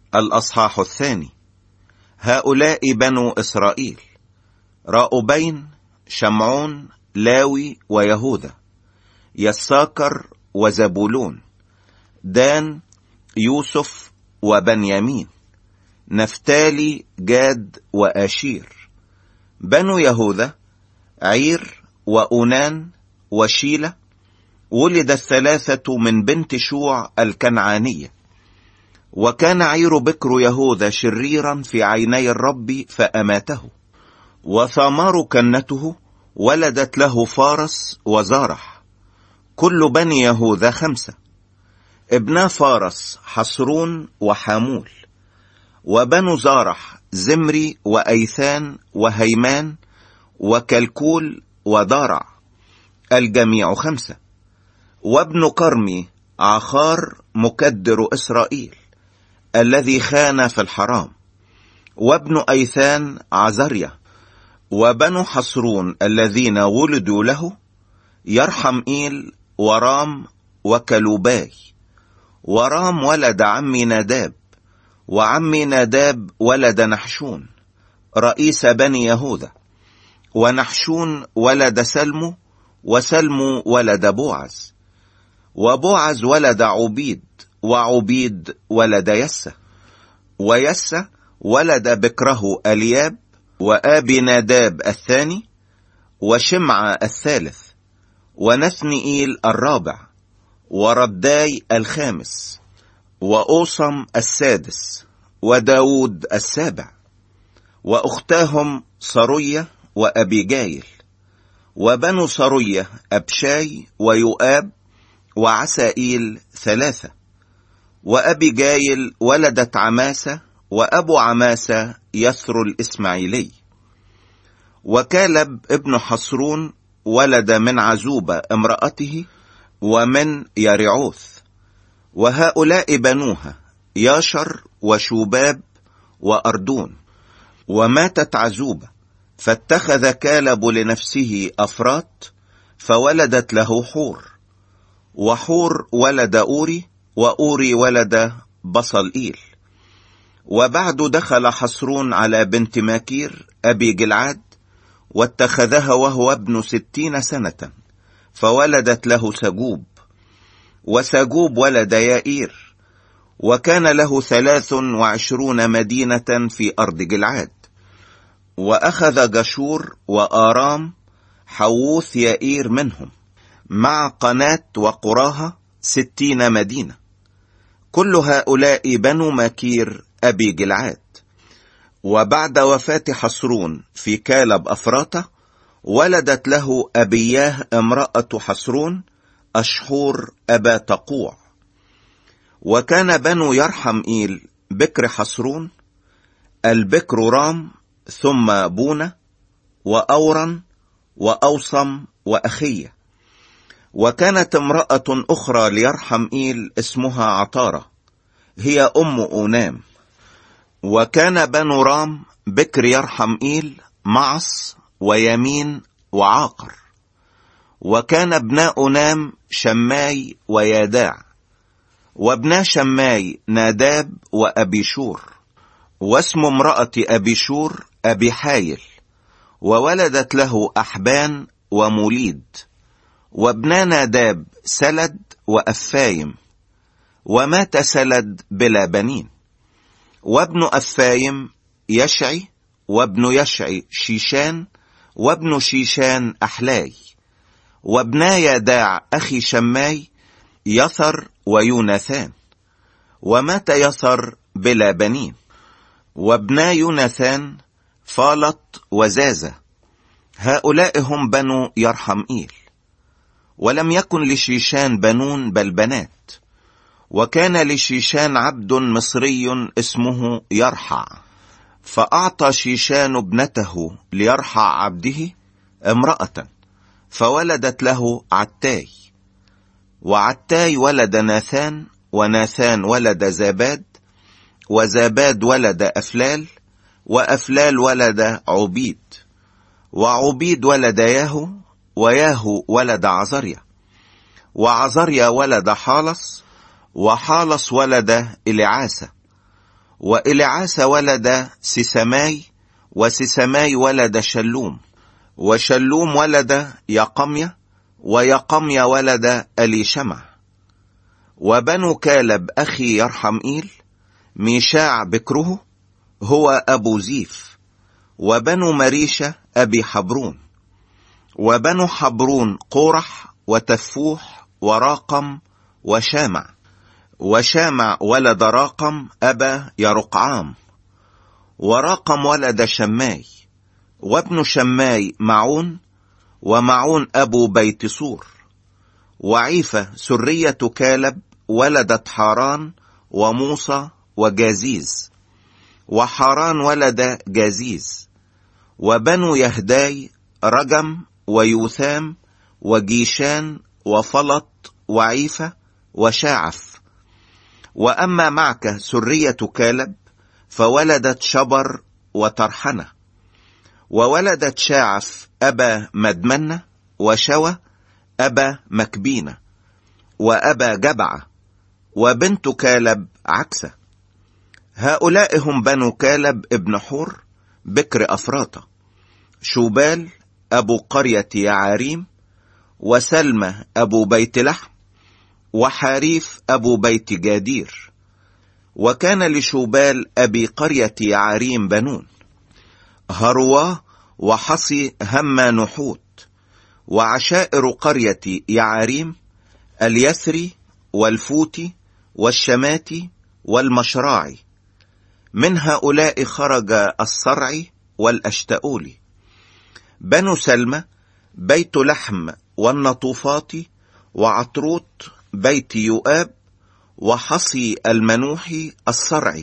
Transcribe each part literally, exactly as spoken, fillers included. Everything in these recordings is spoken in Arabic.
الأصحاح الثاني. هؤلاء بنو إسرائيل: راؤبين، شمعون، لاوي ويهوذا، يساكر وزبولون، دان، يوسف وبنيامين، نفتالي، جاد وآشير. بنو يهوذا: عير وأونان وشيلة. ولد الثلاثة من بنت شوع الكنعانية. وكان عير بكر يهوذا شريرا في عيني الرب فأماته. وثامار كنته ولدت له فارس وزارح. كل بني يهوذا خمسة. ابنا فارس حصرون وحامول. وبنو زارح زمري وأيثان وهيمان وكلكول ودارع، الجميع خمسة. وابن كرمي عخار مكدر إسرائيل الذي خان في الحرام. وابن أيثان عزريا. وبنو حصرون الذين ولدوا له: يرحمئيل ورام وكلوباي. ورام ولد عمي ناداب. وعمي ناداب ولد نحشون رئيس بني يهوذا. ونحشون ولد سلمو. وسلمو ولد بوعز. وبوعز ولد عبيد. وعبيد ولد يسى. ويسى ولد بكره الياب وآبي ناداب الثاني. وشمع الثالث. ونثنئيل الرابع. ورداي الخامس. وأوصم السادس. وداود السابع. وأختاهم صروية وأبيجايل. وبنو صروية أبشاي ويؤاب وعسائيل ثلاثة. وأبيجايل ولدت عماسة. وأبو عماسة يثر الإسماعيلي. وكالب ابن حصرون ولد من عزوبة امرأته ومن يرعوث. وهؤلاء بنوها: ياشر وشوباب وأردون. وماتت عزوبة فاتخذ كالب لنفسه أفرات فولدت له حور. وحور ولد أوري. وأوري ولد بصلئيل. وبعد دخل حصرون على بنت ماكير أبي جلعاد واتخذها وهو ابن ستين سنة فولدت له سجوب. وسجوب ولد يائير. وكان له ثلاث وعشرون مدينة في أرض جلعاد. وأخذ جشور وآرام حووث يائير منهم مع قناة وقراها ستين مدينة. كل هؤلاء بنو ماكير أبي جلعاد. وبعد وفاة حصرون في كالب أفراته ولدت له أبياه امرأة حصرون أشحور أبا تقوع. وكان بنو يرحمئيل بكر حصرون: البكر رام ثم بونة وأورا وأوصم وأخية. وكانت امرأة أخرى ليرحمئيل اسمها عطارة هي أم أونام. وكان بنو رام بكر يرحمئيل معص ويمين وعاقر. وكان ابناء أونام شماي وياداع. وابنا شماي ناداب وأبيشور. واسم امرأة أبيشور أبي حايل. وولدت له أحبان وموليد. وابنا ناداب سلد وأفايم. ومات سلد بلا بنين. وابن أفايم يشعي. وابن يشعي شيشان. وابن شيشان أحلاي. وابنا يداع أخي شماي يثر ويوناثان. ومات يثر بلا بنين. وابنا يوناثان فالط وزازة. هؤلاء هم بنو يرحمئيل. ولم يكن لشيشان بنون بل بنات. وكان لشيشان عبد مصري اسمه يرحع. فأعطى شيشان ابنته ليرحع عبده امرأة فولدت له عتاي. وعتاي ولد ناثان. وناثان ولد زاباد. وزاباد ولد أفلال. وأفلال ولد عبيد. وعبيد ولد ياهو. وياهو ولد عزريا. وعزريا ولد حالص. وحالص ولد إلعاسة. وإلعاس ولد سيسماي، وسيسماي ولد شلوم، وشلوم ولد يقمية، ويقمية ولد أليشمع. وبنو كالب أخي يرحمئيل، ميشاع بكره هو أبو زيف، وبنو مريشة أبي حبرون. وبنو حبرون قورح وتفوح وراقم وشامع. وشامع ولد راقم أبا يرقعام، وراقم ولد شماي. وابن شماي معون، ومعون أبو بيت صور. وعيفة سرية كالب ولدت حاران وموسى وجازيز، وحاران ولد جازيز. وبنو يهداي رجم ويوثام وجيشان وفلط وعيفة وشاعف. وأما معك سرية كالب فولدت شبر وترحنة. وولدت شاعف أبا مدمنة، وشوى أبا مكبينة، وأبا جبعة. وبنت كالب عكسة. هؤلاء هم بنو كالب ابن حور بكر أفراطة. شوبال أبو قرية يعاريم، وسلمى أبو بيت لحم، وحاريف أبو بيت جادير. وكان لشوبال أبي قرية يعاريم بنون، هروا وحصي هما نحوت. وعشائر قرية يعاريم اليسري والفوتي والشماتي والمشراعي. من هؤلاء خرج الصرعي والأشتؤولي. بنو سلمى بيت لحم والنطوفات، وعطروت بيت يؤاب، وحصي المنوحي الصرعي.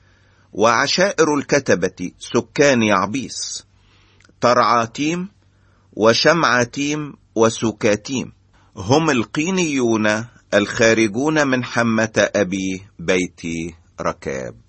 وعشائر الكتبة سكان يعبيس، ترعاتيم وشمعاتيم وسكاتيم، هم القينيون الخارجون من حمة أبي بيت ركاب.